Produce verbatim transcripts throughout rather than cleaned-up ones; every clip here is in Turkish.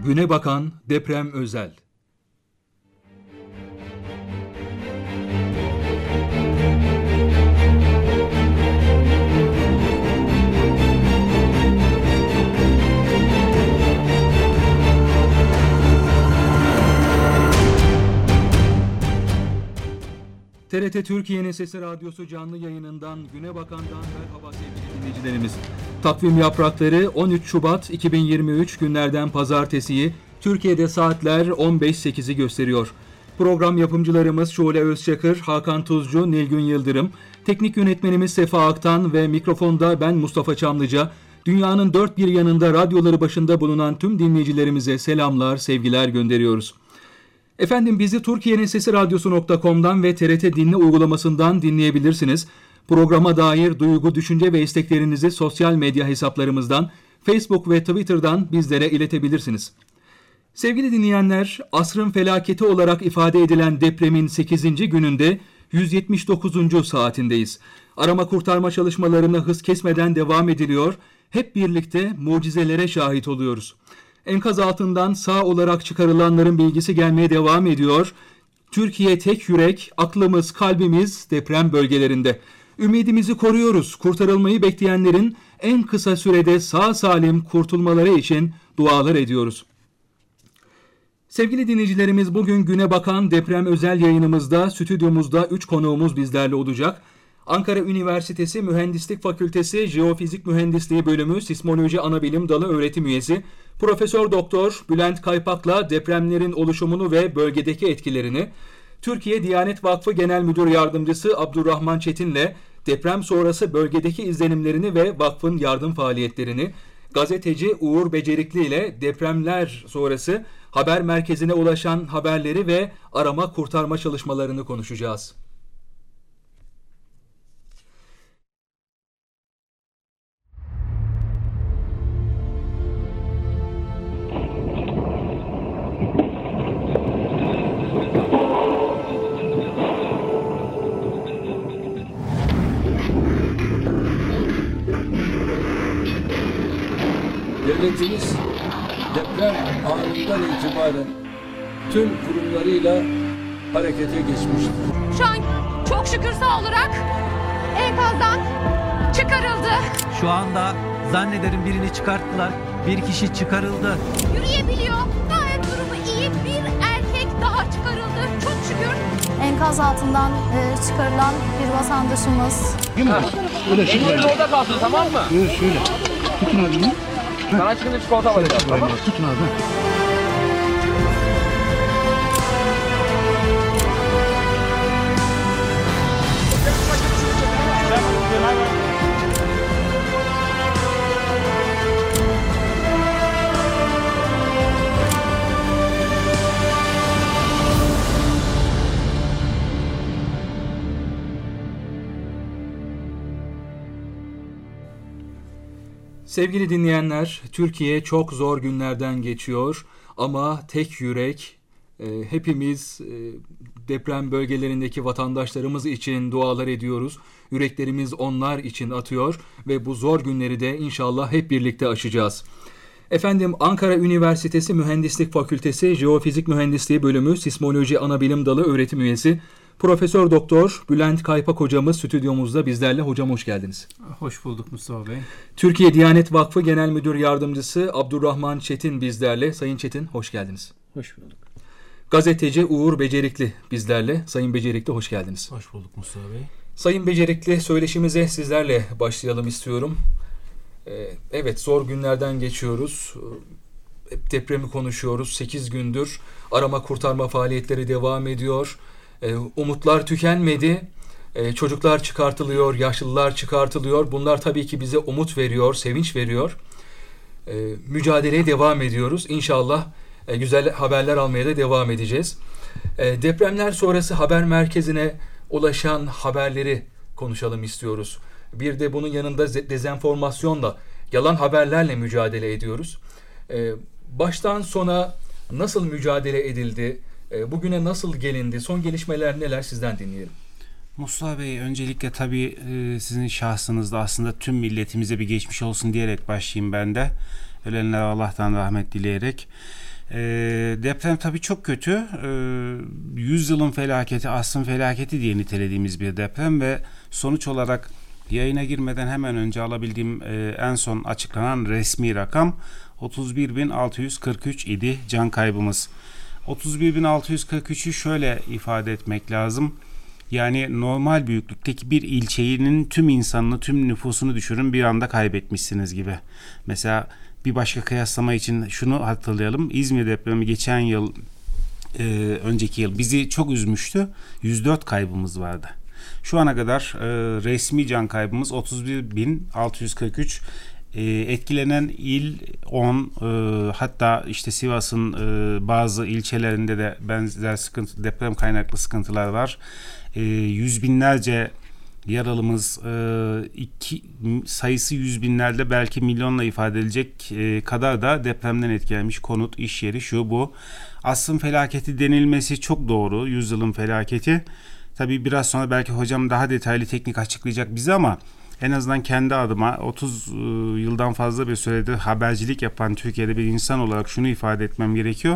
Güne bakan deprem özel. T R T Türkiye'nin Sesi Radyosu canlı yayınından Güne Bakan'dan merhaba sevgili dinleyicilerimiz. Takvim yaprakları on üç Şubat iki bin yirmi üç günlerden pazartesiyi, Türkiye'de saatler on beş sekizi gösteriyor. Program yapımcılarımız Şule Özçakır, Hakan Tuzcu, Nilgün Yıldırım, teknik yönetmenimiz Sefa Aktan ve mikrofonda ben Mustafa Çamlıca. Dünyanın dört bir yanında radyoları başında bulunan tüm dinleyicilerimize selamlar, sevgiler gönderiyoruz. Efendim bizi Türkiye'nin Sesi Radyosu nokta com'dan ve T R T Dinle uygulamasından dinleyebilirsiniz. Programa dair duygu, düşünce ve isteklerinizi sosyal medya hesaplarımızdan, Facebook ve Twitter'dan bizlere iletebilirsiniz. Sevgili dinleyenler, asrın felaketi olarak ifade edilen depremin sekizinci gününde yüz yetmiş dokuzuncu saatindeyiz. Arama kurtarma çalışmalarına hız kesmeden devam ediliyor. Hep birlikte mucizelere şahit oluyoruz. Enkaz altından sağ olarak çıkarılanların bilgisi gelmeye devam ediyor. Türkiye tek yürek, aklımız, kalbimiz deprem bölgelerinde. Ümidimizi koruyoruz. Kurtarılmayı bekleyenlerin en kısa sürede sağ salim kurtulmaları için dualar ediyoruz. Sevgili dinleyicilerimiz, bugün Güne Bakan deprem özel yayınımızda stüdyomuzda üç konuğumuz bizlerle olacak. Ankara Üniversitesi Mühendislik Fakültesi Jeofizik Mühendisliği Bölümü Sismoloji Anabilim Dalı öğretim üyesi Profesör Doktor Bülent Kaypak'la depremlerin oluşumunu ve bölgedeki etkilerini, Türkiye Diyanet Vakfı Genel Müdür Yardımcısı Abdurrahman Çetin'le deprem sonrası bölgedeki izlenimlerini ve vakfın yardım faaliyetlerini, gazeteci Uğur Becerikli ile depremler sonrası haber merkezine ulaşan haberleri ve arama kurtarma çalışmalarını konuşacağız. Devletimiz deprem anından itibaren tüm kurumlarıyla harekete geçmiştir. Şu an çok şükür sağ olarak enkazdan çıkarıldı. Şu anda zannederim birini çıkarttılar. Bir kişi çıkarıldı. Yürüyebiliyor. Gayet durumu iyi. Bir erkek daha çıkarıldı. Çok şükür. Enkaz altından e, çıkarılan bir vatandaşımız. Öyle şöyle. Orada kalsın, tamam mı? Şöyle şöyle. Tutun abi. Sana çıkınca çikolata alacağım, tamam mı? Tutun abi. Sevgili dinleyenler, Türkiye çok zor günlerden geçiyor ama tek yürek, e, hepimiz e, deprem bölgelerindeki vatandaşlarımız için dualar ediyoruz. Yüreklerimiz onlar için atıyor ve bu zor günleri de inşallah hep birlikte aşacağız. Efendim, Ankara Üniversitesi Mühendislik Fakültesi Jeofizik Mühendisliği Bölümü Sismoloji Anabilim Dalı öğretim üyesi Profesör Doktor Bülent Kaypak hocamız stüdyomuzda bizlerle. Hocam hoş geldiniz. Hoş bulduk Mustafa Bey. Türkiye Diyanet Vakfı Genel Müdür Yardımcısı Abdurrahman Çetin bizlerle. Sayın Çetin hoş geldiniz. Hoş bulduk. Gazeteci Uğur Becerikli bizlerle. Sayın Becerikli hoş geldiniz. Hoş bulduk Mustafa Bey. Sayın Becerikli, söyleşimize sizlerle başlayalım istiyorum. Ee, evet, zor günlerden geçiyoruz. Hep depremi konuşuyoruz. sekiz gündür arama kurtarma faaliyetleri devam ediyor. Ee, umutlar tükenmedi. Ee, çocuklar çıkartılıyor, yaşlılar çıkartılıyor. Bunlar tabii ki bize umut veriyor, sevinç veriyor. Ee, mücadeleye devam ediyoruz. İnşallah e, güzel haberler almaya da devam edeceğiz. E, depremler sonrası haber merkezine ulaşan haberleri konuşalım istiyoruz. Bir de bunun yanında dezenformasyonla, yalan haberlerle mücadele ediyoruz. E, baştan sona nasıl mücadele edildi? E, bugüne nasıl gelindi? Son gelişmeler neler? Sizden dinleyelim. Mustafa Bey, öncelikle tabii e, sizin şahsınızda aslında tüm milletimize bir geçmiş olsun diyerek başlayayım ben de. Ölenlere Allah'tan rahmet dileyerek. E, deprem tabii çok kötü. E, yüzyılın felaketi, asrın felaketi diye nitelediğimiz bir deprem ve sonuç olarak yayına girmeden hemen önce alabildiğim e, en son açıklanan resmi rakam otuz bir bin altı yüz kırk üç idi can kaybımız. otuz bir bin altı yüz kırk üçü şöyle ifade etmek lazım. Yani normal büyüklükteki bir ilçenin tüm insanını, tüm nüfusunu düşürün, bir anda kaybetmişsiniz gibi. Mesela bir başka kıyaslama için şunu hatırlayalım. İzmir depremi geçen yıl, e, önceki yıl bizi çok üzmüştü. yüz dört kaybımız vardı. Şu ana kadar e, resmi can kaybımız otuz bir bin altı yüz kırk üç. E, etkilenen il on, e, hatta işte Sivas'ın e, bazı ilçelerinde de benzer sıkıntı, deprem kaynaklı sıkıntılar var. E, yüz binlerce yaralımız, e, iki, sayısı yüz binlerde belki milyonla ifade edilecek e, kadar da depremden etkilenmiş konut, iş yeri, şu bu. Asrın felaketi denilmesi çok doğru, yüzyılın felaketi. Tabii biraz sonra belki hocam daha detaylı teknik açıklayacak bize ama en azından kendi adıma otuz yıldan fazla bir süredir habercilik yapan Türkiye'de bir insan olarak şunu ifade etmem gerekiyor.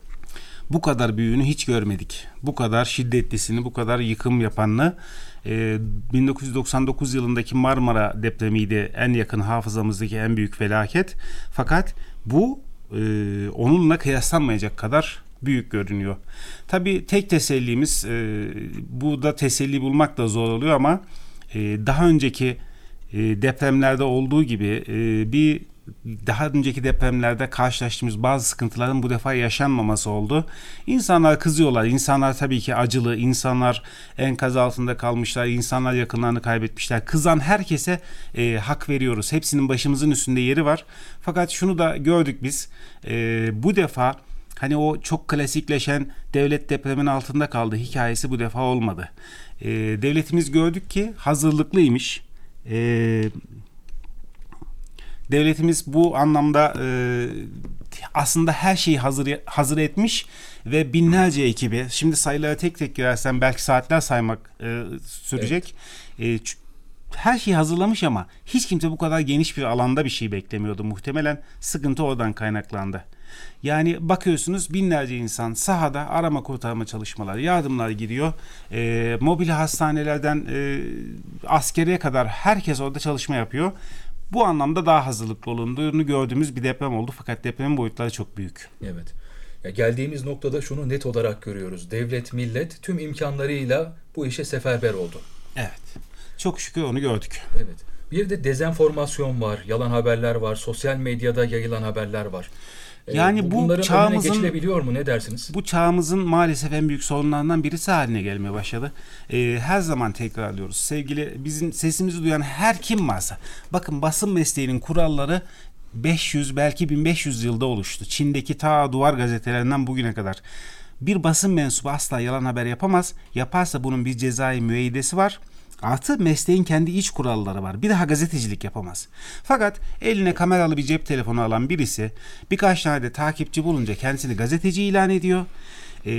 Bu kadar büyüğünü hiç görmedik. Bu kadar şiddetlisini, bu kadar yıkım yapanını. E, bin dokuz yüz doksan dokuz yılındaki Marmara depremiydi en yakın hafızamızdaki en büyük felaket. Fakat bu e, onunla kıyaslanmayacak kadar büyük görünüyor. Tabii tek tesellimiz, e, bu da teselli bulmak da zor oluyor ama e, daha önceki e, depremlerde olduğu gibi e, bir daha önceki depremlerde karşılaştığımız bazı sıkıntıların bu defa yaşanmaması oldu. İnsanlar kızıyorlar. İnsanlar tabii ki acılı. İnsanlar enkaz altında kalmışlar. İnsanlar yakınlarını kaybetmişler. Kızan herkese e, hak veriyoruz. Hepsinin başımızın üstünde yeri var. Fakat şunu da gördük biz. E, bu defa hani o çok klasikleşen devlet depremin altında kaldı hikayesi bu defa olmadı. E, devletimiz gördük ki hazırlıklıymış. E, devletimiz bu anlamda e, aslında her şeyi hazır hazır etmiş ve binlerce ekibi, şimdi sayılara tek tek girersem belki saatler saymak e, sürecek. Evet. E, her şeyi hazırlamış ama hiç kimse bu kadar geniş bir alanda bir şey beklemiyordu. Muhtemelen sıkıntı oradan kaynaklandı. Yani bakıyorsunuz binlerce insan sahada arama kurtarma çalışmaları, yardımlar gidiyor. E, mobil hastanelerden e, askeriye kadar herkes orada çalışma yapıyor. Bu anlamda daha hazırlıklı olunduğunu gördüğümüz bir deprem oldu. Fakat depremin boyutları çok büyük. Evet. Ya geldiğimiz noktada şunu net olarak görüyoruz. Devlet, millet tüm imkanlarıyla bu işe seferber oldu. Evet. Çok şükür onu gördük. Evet. Bir de dezenformasyon var, yalan haberler var, sosyal medyada yayılan haberler var. Yani bu bunların çağımızın, önüne geçilebiliyor mu? Ne dersiniz? Bu çağımızın maalesef en büyük sorunlarından birisi haline gelmeye başladı. Ee, her zaman tekrarlıyoruz. Sevgili bizim sesimizi duyan her kim varsa. Bakın basın mesleğinin kuralları beş yüz belki bin beş yüz yılda oluştu. Çin'deki ta duvar gazetelerinden bugüne kadar. Bir basın mensubu asla yalan haber yapamaz. Yaparsa bunun bir cezai müeyyidesi var. Artı mesleğin kendi iç kuralları var. Bir daha gazetecilik yapamaz. Fakat eline kameralı bir cep telefonu alan birisi birkaç tane de takipçi bulunca kendisini gazeteci ilan ediyor. Ee,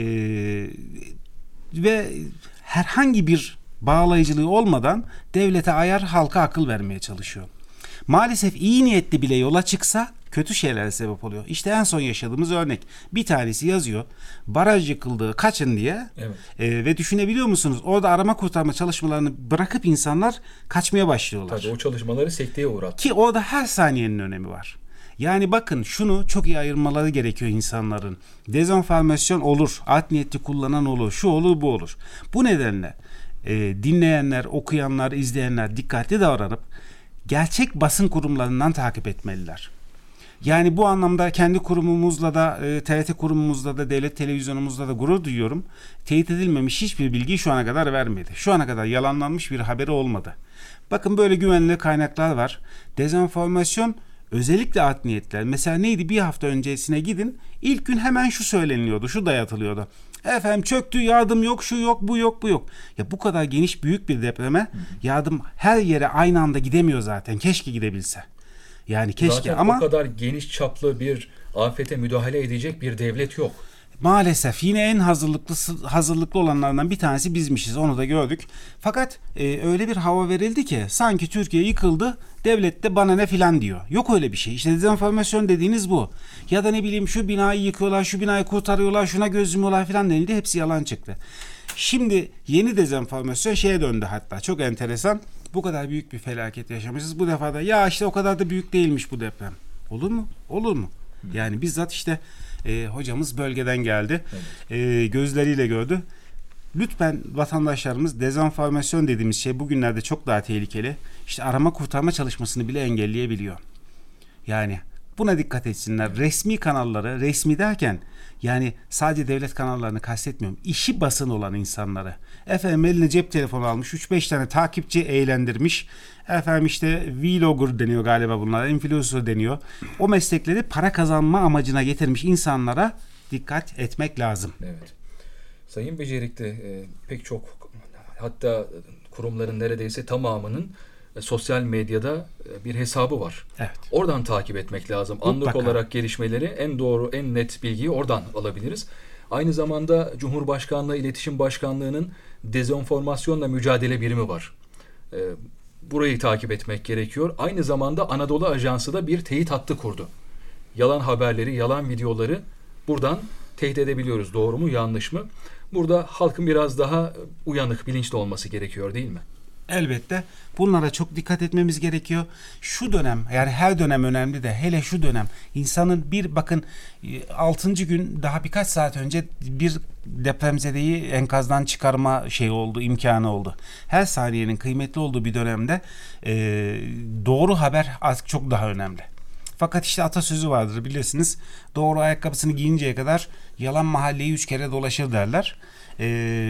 ve herhangi bir bağlayıcılığı olmadan devlete ayar, halka akıl vermeye çalışıyor. Maalesef iyi niyetli bile yola çıksa kötü şeylere sebep oluyor. İşte en son yaşadığımız örnek. Bir tanesi yazıyor. Baraj yıkıldı, kaçın diye. Evet. E, ve düşünebiliyor musunuz? Orada arama kurtarma çalışmalarını bırakıp insanlar kaçmaya başlıyorlar. Tabii o çalışmaları sekteye uğrattı. Ki orada her saniyenin önemi var. Yani bakın şunu çok iyi ayırmaları gerekiyor insanların. Dezenformasyon olur, art niyetli kullanan olur, şu olur, bu olur. Bu nedenle e, dinleyenler, okuyanlar, izleyenler dikkatli davranıp gerçek basın kurumlarından takip etmeliler. Yani bu anlamda kendi kurumumuzla da, e, T R T kurumumuzla da, devlet televizyonumuzla da gurur duyuyorum. Teyit edilmemiş hiçbir bilgiyi şu ana kadar vermedi. Şu ana kadar yalanlanmış bir haberi olmadı. Bakın böyle güvenilir kaynaklar var. Dezenformasyon özellikle art niyetler. Mesela neydi, bir hafta öncesine gidin. İlk gün hemen şu söyleniliyordu, şu dayatılıyordu. Efendim çöktü, yardım yok, şu yok, bu yok, bu yok. Ya bu kadar geniş büyük bir depreme yardım her yere aynı anda gidemiyor zaten. Keşke gidebilse. Yani keşke zaten ama o kadar geniş çaplı bir afete müdahale edecek bir devlet yok. maalesef yine en hazırlıklı hazırlıklı olanlardan bir tanesi bizmişiz. Onu da gördük. Fakat e, öyle bir hava verildi ki sanki Türkiye yıkıldı, devlet de bana ne filan diyor. Yok öyle bir şey. İşte dezenformasyon dediğiniz bu. Ya da ne bileyim şu binayı yıkıyorlar, şu binayı kurtarıyorlar, şuna göz yumuyorlar filan denildi. Hepsi yalan çıktı. Şimdi yeni dezenformasyon şeye döndü hatta. Çok enteresan. Bu kadar büyük bir felaket yaşamışız. Bu defa da ya işte o kadar da büyük değilmiş bu deprem. Olur mu? Olur mu? Yani bizzat işte e, hocamız bölgeden geldi. Evet. E, gözleriyle gördü. Lütfen vatandaşlarımız, dezenformasyon dediğimiz şey bugünlerde çok daha tehlikeli. İşte arama kurtarma çalışmasını bile engelleyebiliyor. Yani buna dikkat etsinler. Resmi kanalları, resmi derken yani sadece devlet kanallarını kastetmiyorum. İşi basın olan insanları. Efendim eline cep telefonu almış, üç beş tane takipçi eğlendirmiş. Efendim işte vlogger deniyor galiba bunlara, influencer deniyor. O meslekleri para kazanma amacına getirmiş insanlara dikkat etmek lazım. Evet. Sayın Becerikli, e, pek çok, hatta kurumların neredeyse tamamının e, sosyal medyada e, bir hesabı var. Evet. Oradan takip etmek lazım. Anlık Mutlaka. olarak gelişmeleri, en doğru, en net bilgiyi oradan alabiliriz. Aynı zamanda Cumhurbaşkanlığı İletişim Başkanlığı'nın dezenformasyonla mücadele birimi var. E, burayı takip etmek gerekiyor. Aynı zamanda Anadolu Ajansı da bir teyit hattı kurdu. Yalan haberleri, yalan videoları buradan teyit edebiliyoruz. Doğru mu, yanlış mı? Burada halkın biraz daha uyanık, bilinçli olması gerekiyor değil mi? Elbette. Bunlara çok dikkat etmemiz gerekiyor. Şu dönem, yani her dönem önemli de hele şu dönem insanın bir bakın altıncı gün daha birkaç saat önce bir depremzedeyi enkazdan çıkarma şeyi oldu, imkanı oldu. Her saniyenin kıymetli olduğu bir dönemde e, doğru haber artık çok daha önemli. Fakat işte atasözü vardır bilirsiniz. Doğru ayakkabısını giyinceye kadar yalan mahalleyi üç kere dolaşır derler. Ee,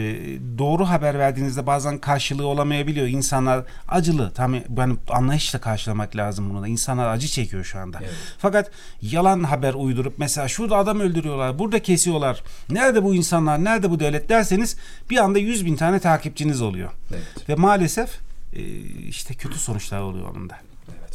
doğru haber verdiğinizde bazen karşılığı olamayabiliyor. İnsanlar acılı. Tam yani anlayışla karşılamak lazım bunu da. İnsanlar acı çekiyor şu anda. Evet. Fakat yalan haber uydurup mesela şurada adam öldürüyorlar, burada kesiyorlar. Nerede bu insanlar, nerede bu devlet derseniz bir anda yüz bin tane takipçiniz oluyor. Evet. Ve maalesef e, işte kötü sonuçlar oluyor onun da.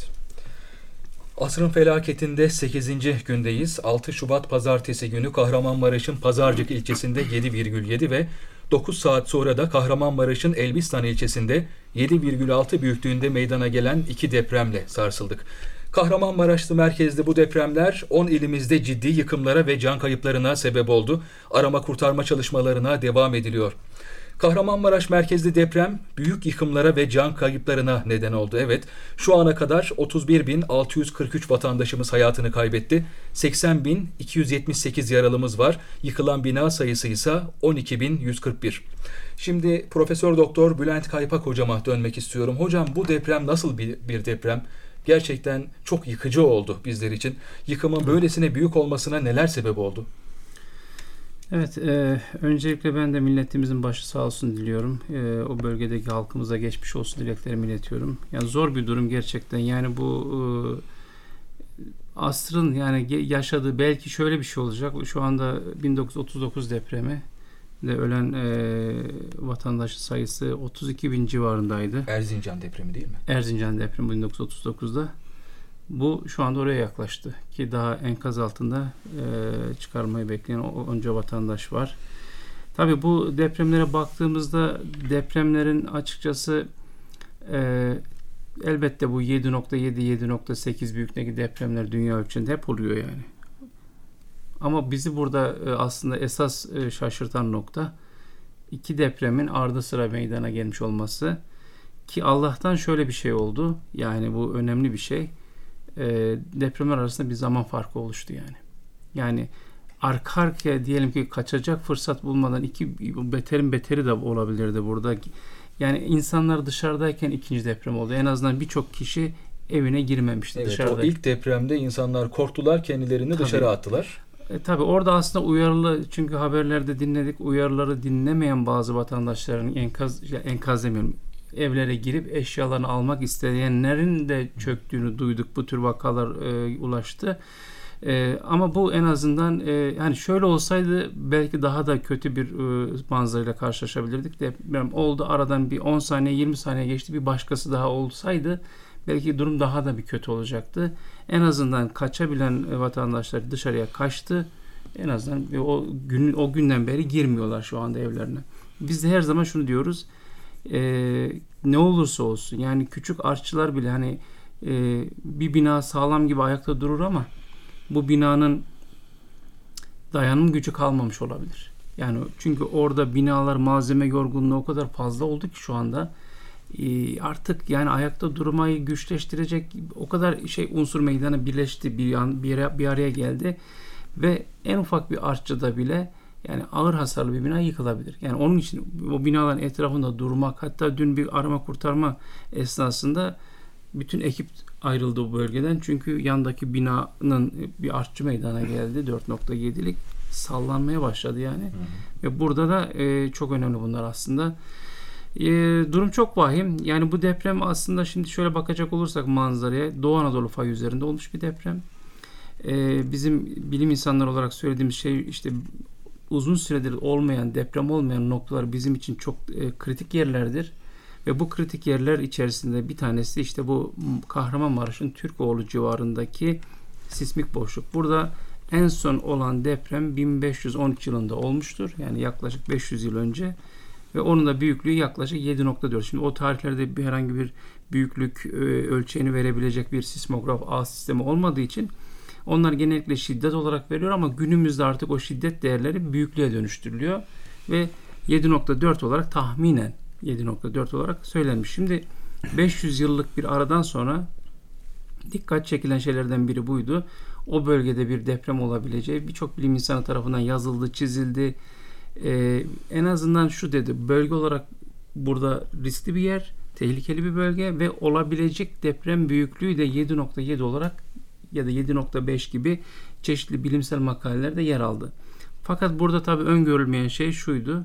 Asrın felaketinde sekizinci gündeyiz. altı Şubat Pazartesi günü Kahramanmaraş'ın Pazarcık ilçesinde yedi virgül yedi ve dokuz saat sonra da Kahramanmaraş'ın Elbistan ilçesinde yedi virgül altı büyüklüğünde meydana gelen iki depremle sarsıldık. Kahramanmaraş'ta merkezli bu depremler on ilimizde ciddi yıkımlara ve can kayıplarına sebep oldu. Arama kurtarma çalışmalarına devam ediliyor. Kahramanmaraş merkezli deprem büyük yıkımlara ve can kayıplarına neden oldu. Evet, şu ana kadar otuz bir bin altı yüz kırk üç vatandaşımız hayatını kaybetti. seksen bin iki yüz yetmiş sekiz yaralımız var. Yıkılan bina sayısı ise on iki bin yüz kırk bir. Şimdi Profesör Doktor Bülent Kaypak hocama dönmek istiyorum. Hocam, bu deprem nasıl bir, bir deprem? Gerçekten çok yıkıcı oldu bizler için. Yıkımın böylesine büyük olmasına neler sebep oldu? Evet, e, öncelikle ben de milletimizin başı sağ olsun diliyorum. E, o bölgedeki halkımıza geçmiş olsun dileklerimi iletiyorum. Yani zor bir durum gerçekten. Yani bu e, asrın yani yaşadığı belki şöyle bir şey olacak. Şu anda bin dokuz yüz otuz dokuz depremi de ölen e, vatandaş sayısı otuz iki bin civarındaydı. Erzincan depremi değil mi? Erzincan depremi bin dokuz yüz otuz dokuzda. Bu şu anda oraya yaklaştı ki daha enkaz altında e, çıkarmayı bekleyen onca vatandaş var. Tabii bu depremlere baktığımızda depremlerin açıkçası e, elbette bu yedi nokta yedi yedi nokta sekiz büyüklüğündeki depremler dünya ölçeğinde hep oluyor yani. Ama bizi burada e, aslında esas e, şaşırtan nokta iki depremin ardı sıra meydana gelmiş olması ki Allah'tan şöyle bir şey oldu. Yani bu önemli bir şey. E, depremler arasında bir zaman farkı oluştu yani. Yani arka arkaya diyelim ki kaçacak fırsat bulmadan iki beterin beteri de olabilirdi burada. Yani insanlar dışarıdayken ikinci deprem oldu. En azından birçok kişi evine girmemişti evet, dışarıda. O ilk depremde insanlar korktular, kendilerini tabii dışarı attılar. E, tabii orada aslında uyarılı, çünkü haberlerde dinledik, uyarıları dinlemeyen bazı vatandaşların enkaz, enkaz demiyorum, evlere girip eşyalarını almak isteyenlerin de çöktüğünü duyduk. Bu tür vakalar e, ulaştı. E, ama bu en azından e, yani şöyle olsaydı belki daha da kötü bir e, manzarayla karşılaşabilirdik. Deprem oldu, aradan bir on saniye yirmi saniye geçti, bir başkası daha olsaydı belki durum daha da bir kötü olacaktı. En azından kaçabilen vatandaşlar dışarıya kaçtı. En azından o gün o günden beri girmiyorlar şu anda evlerine. Biz de her zaman şunu diyoruz. E, ne olursa olsun yani küçük artçılar bile hani e, bir bina sağlam gibi ayakta durur ama bu binanın dayanım gücü kalmamış olabilir. Yani çünkü orada binalar malzeme yorgunluğu o kadar fazla oldu ki şu anda e, artık yani ayakta durmayı güçleştirecek o kadar şey unsur meydana birleşti, bir, yan, bir, yere, bir araya geldi ve en ufak bir artçıda bile yani ağır hasarlı bir bina yıkılabilir. Yani onun için o binaların etrafında durmak, hatta dün bir arama kurtarma esnasında bütün ekip ayrıldı bu bölgeden. Çünkü yandaki binanın bir artçı meydana geldi. dört nokta yedilik sallanmaya başladı yani. Hı hı. Ve burada da e, çok önemli bunlar aslında. E, durum çok vahim. Yani bu deprem aslında şimdi şöyle bakacak olursak manzaraya Doğu Anadolu fay üzerinde olmuş bir deprem. E, bizim bilim insanları olarak söylediğimiz şey işte uzun süredir olmayan, deprem olmayan noktalar bizim için çok e, kritik yerlerdir. Ve bu kritik yerler içerisinde bir tanesi işte bu Kahramanmaraş'ın Türkoğlu civarındaki sismik boşluk. Burada en son olan deprem bin beş yüz on üç yılında olmuştur. Yani yaklaşık beş yüz yıl önce. Ve onun da büyüklüğü yaklaşık yedi nokta dört. Şimdi o tarihlerde bir herhangi bir büyüklük e, ölçeğini verebilecek bir sismograf ağ sistemi olmadığı için onlar genellikle şiddet olarak veriyor ama günümüzde artık o şiddet değerleri büyüklüğe dönüştürülüyor ve yedi nokta dört olarak tahminen yedi nokta dört olarak söylenmiş. Şimdi beş yüz yıllık bir aradan sonra dikkat çekilen şeylerden biri buydu. O bölgede bir deprem olabileceği birçok bilim insanı tarafından yazıldı, çizildi. Ee, en azından şu dedi, bölge olarak burada riskli bir yer, tehlikeli bir bölge ve olabilecek deprem büyüklüğü de yedi nokta yedi olarak ya da yedi nokta beş gibi çeşitli bilimsel makalelerde yer aldı. Fakat burada tabii öngörülmeyen şey şuydu.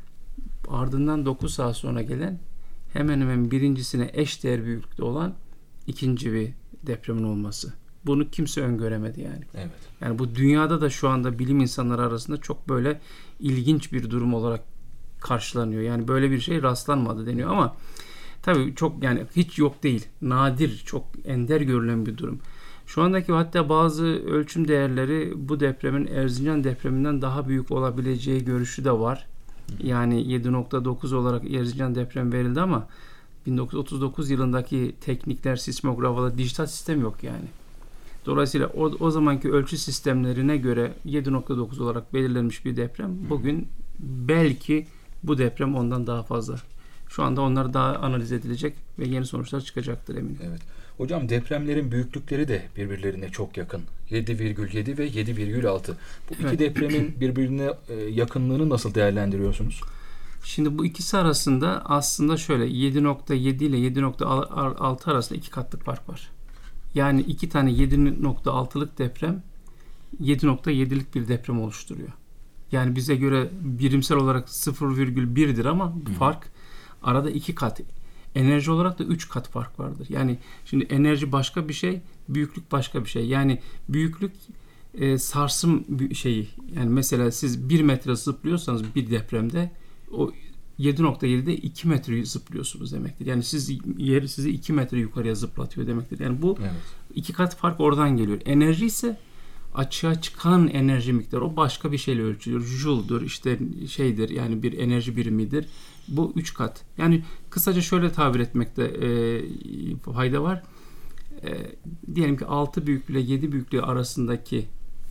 Ardından dokuz saat sonra gelen hemen hemen birincisine eşdeğer büyüklükte olan ikinci bir depremin olması. Bunu kimse öngöremedi yani. Evet. Yani bu dünyada da şu anda bilim insanları arasında çok böyle ilginç bir durum olarak karşılanıyor. Yani böyle bir şey rastlanmadı deniyor ama tabii çok yani hiç yok değil. Nadir, çok ender görülen bir durum. Şu andaki hatta bazı ölçüm değerleri bu depremin Erzincan depreminden daha büyük olabileceği görüşü de var. Yani yedi nokta dokuz olarak Erzincan deprem verildi ama bin dokuz yüz otuz dokuz yılındaki teknikler, sismografada dijital sistem yok yani. Dolayısıyla o, o zamanki ölçü sistemlerine göre yedi nokta dokuz olarak belirlenmiş bir deprem bugün belki bu deprem ondan daha fazla. Şu anda onlar daha analiz edilecek ve yeni sonuçlar çıkacaktır eminim. Evet. Hocam depremlerin büyüklükleri de birbirlerine çok yakın. yedi virgül yedi ve yedi virgül altı. Bu iki evet. depremin birbirine yakınlığını nasıl değerlendiriyorsunuz? Şimdi bu ikisi arasında aslında şöyle yedi nokta yedi ile yedi nokta altı arasında iki katlık fark var. Yani iki tane yedi nokta altılık deprem yedi nokta yedilik bir deprem oluşturuyor. Yani bize göre birimsel olarak sıfır virgül bir'dir ama Hı. fark arada iki kat. Enerji olarak da üç kat fark vardır. Yani şimdi enerji başka bir şey, büyüklük başka bir şey. Yani büyüklük e, sarsım şeyi. Yani mesela siz bir metre zıplıyorsanız bir depremde o yedi nokta yedi'de iki metre zıplıyorsunuz demektir. Yani siz yer sizi iki metre yukarıya zıplatıyor demektir. Yani bu evet. iki kat fark oradan geliyor. Enerji ise açığa çıkan enerji miktarı o başka bir şeyle ölçülüyor. Joule'dur, işte şeydir yani bir enerji birimidir. Bu üç kat. Yani kısaca şöyle tabir etmekte e, fayda var. E, diyelim ki altı büyüklüğü ile yedi büyüklüğü arasındaki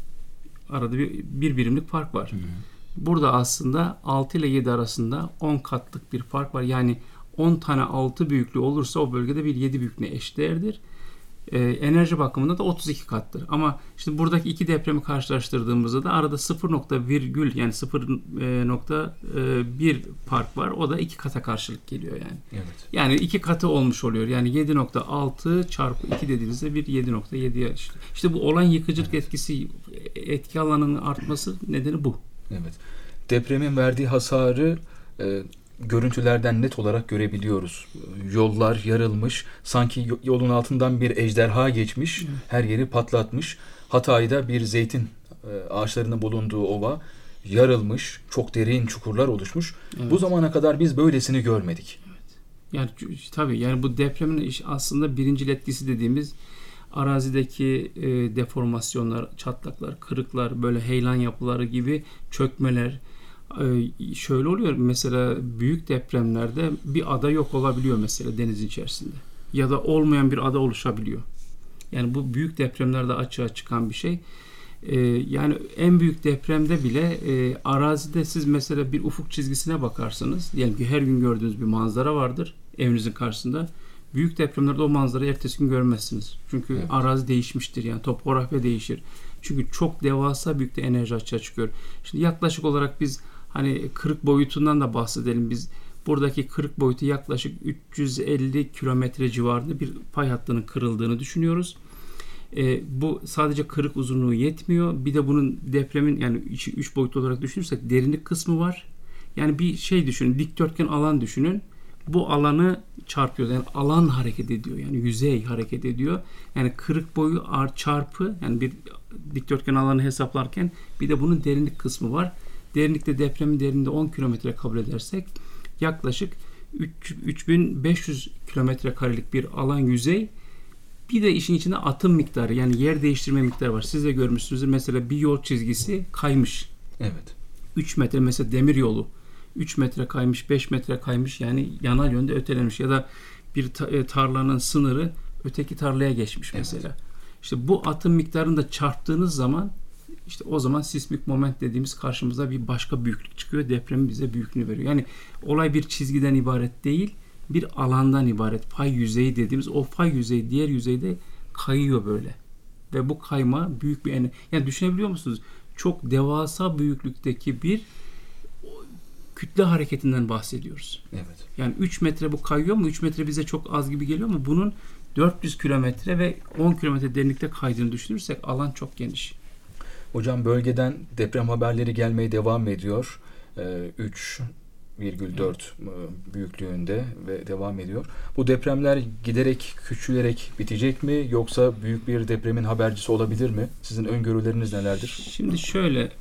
arada bir, bir birimlik fark var. Hı hı. Burada aslında altı ile yedi arasında on katlık bir fark var. Yani on tane altı büyüklüğü olursa o bölgede bir yedi büyüklüğüne eşdeğerdir. Ee, enerji bakımında da otuz iki kattır. Ama işte buradaki iki depremi karşılaştırdığımızda da arada sıfır nokta virgül yani sıfır nokta bir fark var. O da iki kata karşılık geliyor yani. Evet. Yani iki katı olmuş oluyor. Yani yedi nokta altı çarpı iki dediğinizde bir yedi nokta yedi'ye işte. İşte bu olan yıkıcılık evet. etkisi, etki alanının artması nedeni bu. Evet. Depremin verdiği hasarı e, görüntülerden net olarak görebiliyoruz. Yollar yarılmış, sanki yolun altından bir ejderha geçmiş, evet. her yeri patlatmış. Hatay'da bir zeytin e, ağaçlarının bulunduğu ova yarılmış, çok derin çukurlar oluşmuş. Evet. Bu zamana kadar biz böylesini görmedik. Evet. Yani tabii yani bu depremin aslında birincil etkisi dediğimiz arazideki e, deformasyonlar, çatlaklar, kırıklar, böyle heyelan yapıları gibi çökmeler e, şöyle oluyor. Mesela büyük depremlerde bir ada yok olabiliyor mesela denizin içerisinde. Ya da olmayan bir ada oluşabiliyor. Yani bu büyük depremlerde açığa çıkan bir şey. Ee, yani en büyük depremde bile e, arazide siz mesela bir ufuk çizgisine bakarsınız. Diyelim ki her gün gördüğünüz bir manzara vardır evinizin karşısında. Büyük depremlerde o manzarayı ertesi gün görmezsiniz. Çünkü evet. arazi değişmiştir, yani topografya değişir. Çünkü çok devasa büyükte enerji açığa çıkıyor. Şimdi yaklaşık olarak biz hani kırık boyutundan da bahsedelim. Biz buradaki kırık boyutu yaklaşık üç yüz elli kilometre civarında bir pay hattının kırıldığını düşünüyoruz. E, bu sadece kırık uzunluğu yetmiyor. Bir de bunun depremin yani üç boyutlu olarak düşünürsek derinlik kısmı var. Yani bir şey düşünün, dikdörtgen alan düşünün. Bu alanı çarpıyor. Yani alan hareket ediyor. Yani yüzey hareket ediyor. Yani kırık boyu çarpı, yani bir dikdörtgen alanı hesaplarken bir de bunun derinlik kısmı var. Derinlikte depremin derinliğinde on kilometre kabul edersek yaklaşık üç bin beş yüz kilometre karelik bir alan yüzey. Bir de işin içinde atım miktarı, yani yer değiştirme miktarı var. Siz de görmüşsünüzdür. Mesela bir yol çizgisi kaymış. Evet. üç metre mesela demir yolu. üç metre kaymış, beş metre kaymış, yani yanal yönde ötelemiş. Ya da bir tarlanın sınırı öteki tarlaya geçmiş mesela. Evet. İşte bu atım miktarını da çarptığınız zaman işte o zaman sismik moment dediğimiz karşımıza bir başka büyüklük çıkıyor. Deprem bize büyüklüğünü veriyor. Yani olay bir çizgiden ibaret değil, bir alandan ibaret. Fay yüzeyi dediğimiz o fay yüzeyi diğer yüzeyde kayıyor böyle. Ve bu kayma büyük bir enerji. Yani düşünebiliyor musunuz? Çok devasa büyüklükteki bir kütle hareketinden bahsediyoruz. Evet. Yani üç metre bu kayıyor mu? üç metre bize çok az gibi geliyor mu? Bunun dört yüz kilometre ve on kilometre derinlikte kaydığını düşünürsek alan çok geniş. Hocam bölgeden deprem haberleri gelmeye devam ediyor. üç virgül dört evet. büyüklüğünde ve devam ediyor. Bu depremler giderek küçülerek bitecek mi, yoksa büyük bir depremin habercisi olabilir mi? Sizin öngörüleriniz nelerdir? Şimdi şöyle,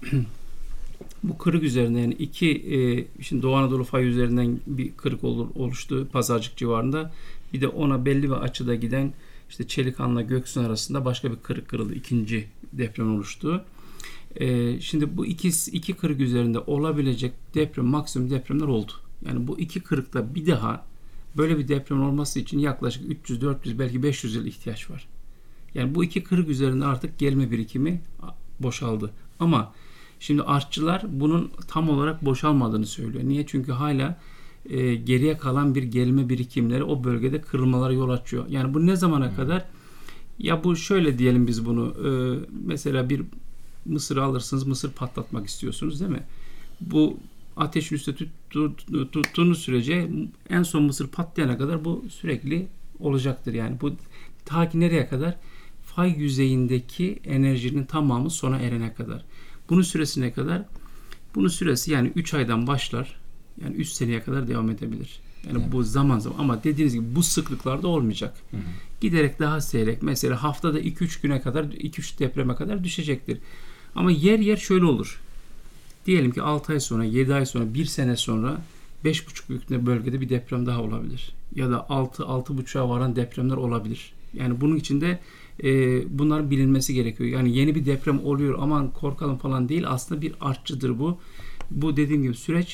bu kırık üzerinde yani iki e, şimdi Doğu Anadolu fay üzerinden bir kırık olur, oluştu Pazarcık civarında. Bir de ona belli bir açıda giden işte Çelikan'la Göksun arasında başka bir kırık kırıldı. İkinci deprem oluştu. Ee, şimdi bu iki, iki kırık üzerinde olabilecek deprem, maksimum depremler oldu. Yani bu iki kırıkta bir daha böyle bir deprem olması için yaklaşık üç yüz dört yüz belki beş yüz yıl ihtiyaç var. Yani bu iki kırık üzerinde artık gelme birikimi boşaldı. Ama şimdi artçılar bunun tam olarak boşalmadığını söylüyor. Niye? Çünkü hala e, geriye kalan bir gelme birikimleri o bölgede kırılmalara yol açıyor. Yani bu ne zamana hmm. kadar? Ya bu şöyle diyelim biz bunu. E, mesela bir mısırı alırsınız, mısır patlatmak istiyorsunuz değil mi? Bu ateşin üstüne tuttuğunuz sürece en son mısır patlayana kadar bu sürekli olacaktır. Yani bu ta ki nereye kadar? Fay yüzeyindeki enerjinin tamamı sona erene kadar. Bunun süresi ne kadar? Bunun süresi yani üç aydan başlar. Yani üç seneye kadar devam edebilir. Yani evet. bu zaman zaman, ama dediğiniz gibi bu sıklıklarda olmayacak. Hı hı. Giderek daha seyrek. Mesela haftada iki üç güne kadar, iki üç depreme kadar düşecektir. Ama yer yer şöyle olur. Diyelim ki altı ay sonra, yedi ay sonra, bir sene sonra beş buçuk büyüklüğünde bölgede bir deprem daha olabilir. Ya da altı altı buçuğa varan depremler olabilir. Yani bunun için de e, bunların bilinmesi gerekiyor. Yani yeni bir deprem oluyor, aman korkalım falan değil. Aslında bir artçıdır bu. Bu dediğim gibi süreç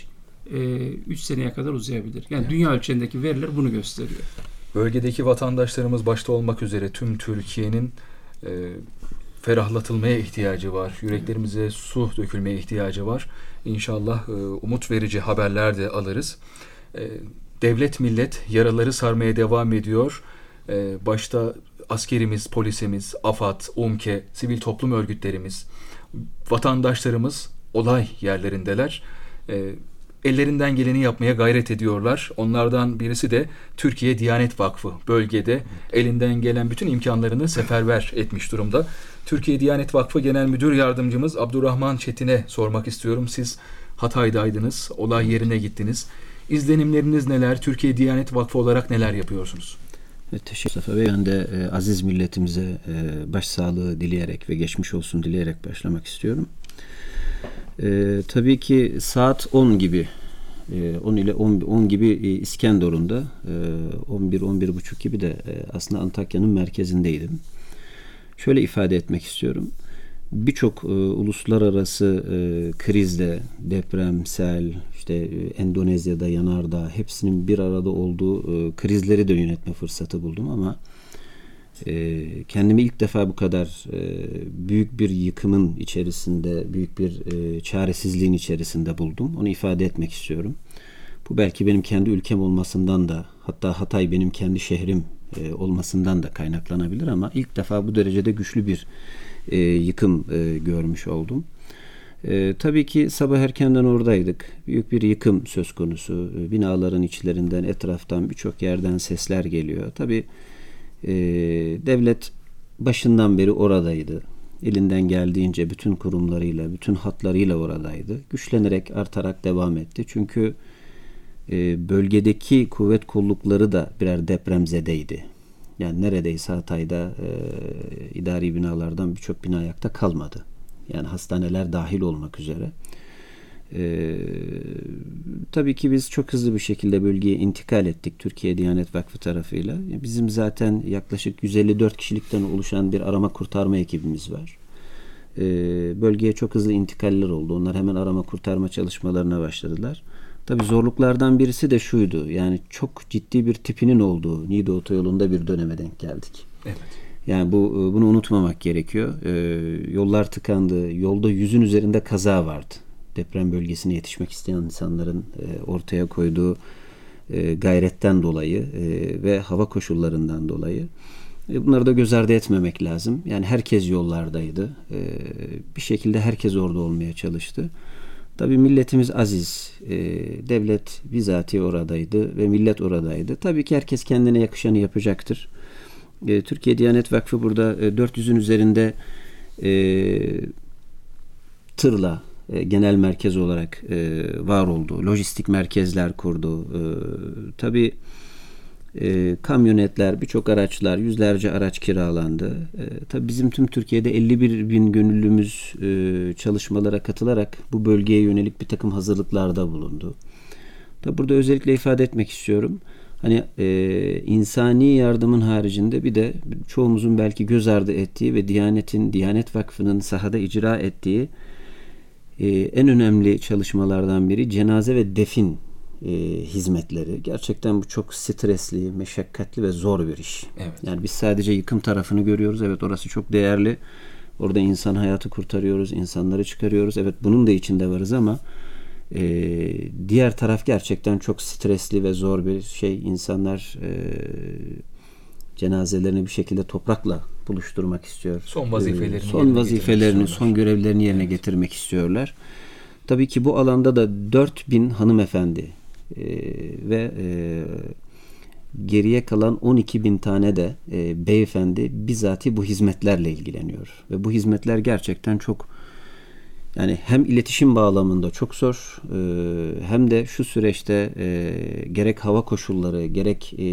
üç seneye kadar uzayabilir. Yani evet. dünya ölçeğindeki veriler bunu gösteriyor. Bölgedeki vatandaşlarımız başta olmak üzere tüm Türkiye'nin e, ferahlatılmaya ihtiyacı var. Yüreklerimize su dökülmeye ihtiyacı var. İnşallah e, umut verici haberler de alırız. E, devlet millet yaraları sarmaya devam ediyor. E, başta askerimiz, polisimiz, AFAD, UMKE, sivil toplum örgütlerimiz, vatandaşlarımız olay yerlerindeler. E, ellerinden geleni yapmaya gayret ediyorlar. Onlardan birisi de Türkiye Diyanet Vakfı. Bölgede elinden gelen bütün imkanlarını seferber etmiş durumda. Türkiye Diyanet Vakfı Genel Müdür Yardımcımız Abdurrahman Çetin'e sormak istiyorum. Siz Hatay'daydınız, olay yerine gittiniz. İzlenimleriniz neler? Türkiye Diyanet Vakfı olarak neler yapıyorsunuz? Evet, teşekkür Mustafa Bey. Ben de e, aziz milletimize e, başsağlığı dileyerek ve geçmiş olsun dileyerek başlamak istiyorum. E, tabii ki saat on gibi e, on ile on, on gibi e, İskenderun'da e, on bir on bir buçuk gibi de e, aslında Antakya'nın merkezindeydim. şöyle ifade etmek istiyorum. Birçok e, uluslararası e, krizde, deprem, sel, işte e, Endonezya'da yanardağ, hepsinin bir arada olduğu e, krizleri de yönetme fırsatı buldum ama e, kendimi ilk defa bu kadar e, büyük bir yıkımın içerisinde, büyük bir e, çaresizliğin içerisinde buldum. Onu ifade etmek istiyorum. Bu belki benim kendi ülkem olmasından da, hatta Hatay benim kendi şehrim e, olmasından da kaynaklanabilir ama ilk defa bu derecede güçlü bir e, yıkım e, görmüş oldum. E, tabii ki sabah erkenden oradaydık. Büyük bir yıkım söz konusu. E, binaların içlerinden, etraftan, birçok yerden sesler geliyor. Tabii e, devlet başından beri oradaydı. Elinden geldiğince bütün kurumlarıyla, bütün hatlarıyla oradaydı. Güçlenerek, artarak devam etti. Çünkü e, bölgedeki kuvvet kollukları da birer depremzedeydi. Yani neredeyse Hatay'da e, idari binalardan birçok bina ayakta kalmadı. Yani hastaneler dahil olmak üzere. E, tabii ki biz çok hızlı bir şekilde bölgeye intikal ettik Türkiye Diyanet Vakfı tarafıyla. Bizim zaten yaklaşık yüz elli dört kişilikten oluşan bir arama kurtarma ekibimiz var. E, bölgeye çok hızlı intikaller oldu. Onlar hemen arama kurtarma çalışmalarına başladılar. Tabii zorluklardan birisi de şuydu. Yani çok ciddi bir tipinin olduğu Niğde Otoyolu'nda bir döneme denk geldik. Evet. Yani bu bunu unutmamak gerekiyor. Ee, yollar tıkandı. Yolda yüzün üzerinde kaza vardı. Deprem bölgesine yetişmek isteyen insanların e, ortaya koyduğu e, gayretten dolayı e, ve hava koşullarından dolayı. E, bunları da göz ardı etmemek lazım. Yani herkes yollardaydı. E, bir şekilde herkes orada olmaya çalıştı. Tabii milletimiz aziz, e, devlet bizatihi oradaydı ve millet oradaydı. Tabii ki herkes kendine yakışanı yapacaktır. E, Türkiye Diyanet Vakfı burada e, dört yüzün üzerinde e, tırla e, genel merkez olarak e, var oldu. Lojistik merkezler kurdu. E, tabii e, kamyonetler, birçok araçlar, yüzlerce araç kiralandı. E, tabii bizim tüm Türkiye'de elli bir bin gönüllümüz e, çalışmalara katılarak bu bölgeye yönelik bir takım hazırlıklarda bulundu. Tabii burada özellikle ifade etmek istiyorum. Hani e, insani yardımın haricinde bir de çoğumuzun belki göz ardı ettiği ve Diyanet'in, Diyanet Vakfı'nın sahada icra ettiği e, en önemli çalışmalardan biri cenaze ve defin e, hizmetleri. Gerçekten bu çok stresli, meşakkatli ve zor bir iş. Evet. Yani biz sadece yıkım tarafını görüyoruz. Evet, orası çok değerli. Orada insan hayatı kurtarıyoruz, insanları çıkarıyoruz. Evet, bunun da içinde varız ama Ee, diğer taraf gerçekten çok stresli ve zor bir şey. İnsanlar e, cenazelerini bir şekilde toprakla buluşturmak istiyor. Son vazifelerini, ee, son vazifelerini, son görevlerini yerine evet. getirmek istiyorlar. Tabii ki bu alanda da dört bin hanımefendi e, ve e, geriye kalan on iki bin tane de e, beyefendi bizatihi bu hizmetlerle ilgileniyor. Ve bu hizmetler gerçekten çok, yani hem iletişim bağlamında çok zor e, hem de şu süreçte e, gerek hava koşulları gerek e,